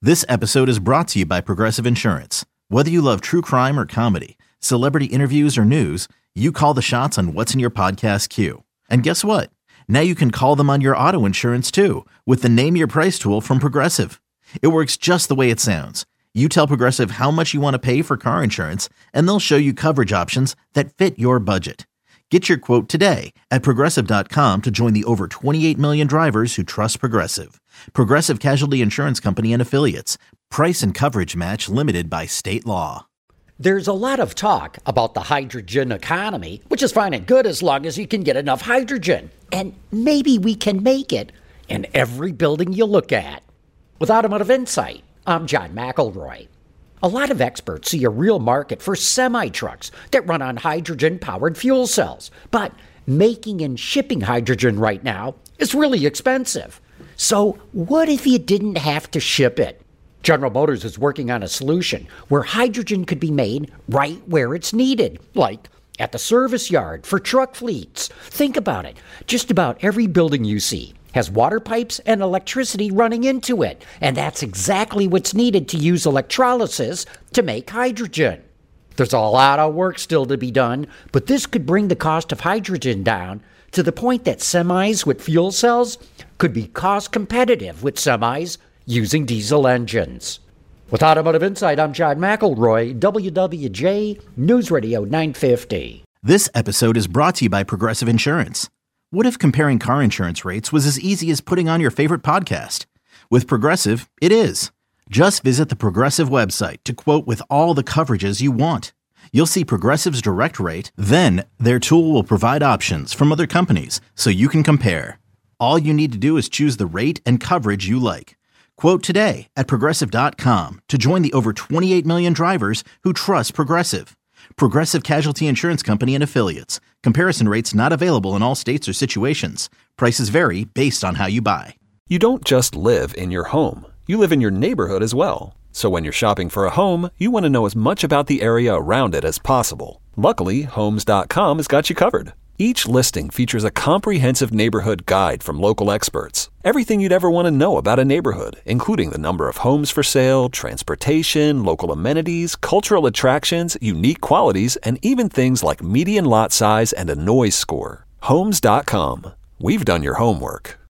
This episode is brought to you by Progressive Insurance. Whether you love true crime or comedy, celebrity interviews or news, you call the shots on what's in your podcast queue. And guess what? Now you can call them on your auto insurance too with the Name Your Price tool from Progressive. It works just the way it sounds. You tell Progressive how much you want to pay for car insurance, and they'll show you coverage options that fit your budget. Get your quote today at Progressive.com to join the over 28 million drivers who trust Progressive. Progressive Casualty Insurance Company and Affiliates. Price and coverage match limited by state law. There's a lot of talk about the hydrogen economy, which is fine and good as long as you can get enough hydrogen. And maybe we can make it in every building you look at. With Automotive Insight, I'm John McElroy. A lot of experts see a real market for semi-trucks that run on hydrogen-powered fuel cells. But making and shipping hydrogen right now is really expensive. So what if you didn't have to ship it? General Motors is working on a solution where hydrogen could be made right where it's needed, like at the service yard for truck fleets. Think about it. Just about every building you see has water pipes and electricity running into it, and that's exactly what's needed to use electrolysis to make hydrogen. There's a lot of work still to be done, but this could bring the cost of hydrogen down to the point that semis with fuel cells could be cost competitive with semis using diesel engines. With Automotive Insight, I'm John McElroy, WWJ News Radio 950. This episode is brought to you by Progressive Insurance. What if comparing car insurance rates was as easy as putting on your favorite podcast? With Progressive, it is. Just visit the Progressive website to quote with all the coverages you want. You'll see Progressive's direct rate, then their tool will provide options from other companies so you can compare. All you need to do is choose the rate and coverage you like. Quote today at Progressive.com to join the over 28 million drivers who trust Progressive. Progressive Casualty Insurance Company and Affiliates. Comparison rates not available in all states or situations. Prices vary based on how you buy. You don't just live in your home. You live in your neighborhood as well. So when you're shopping for a home, you want to know as much about the area around it as possible. Luckily, Homes.com has got you covered. Each listing features a comprehensive neighborhood guide from local experts. Everything you'd ever want to know about a neighborhood, including the number of homes for sale, transportation, local amenities, cultural attractions, unique qualities, and even things like median lot size and a noise score. Homes.com. We've done your homework.